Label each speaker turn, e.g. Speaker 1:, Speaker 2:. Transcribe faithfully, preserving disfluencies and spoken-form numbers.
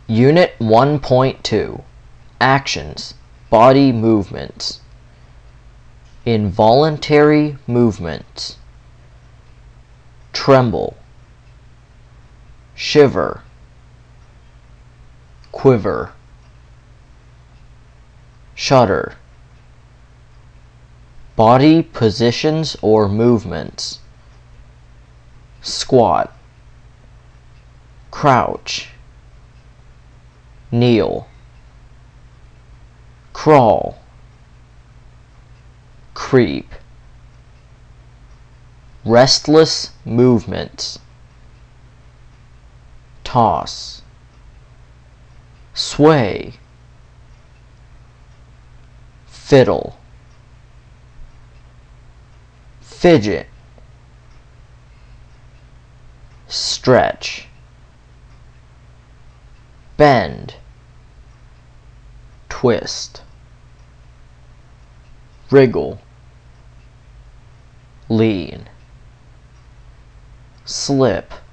Speaker 1: Unit one point two Actions, Body Movements. Involuntary movements. Tremble, shiver, quiver, shudder. Body positions or movements. Squat, crouch, kneel, crawl, creep. Restless movements. Toss, sway, fiddle, fidget, stretch, bend, twist, wriggle, lean, slip,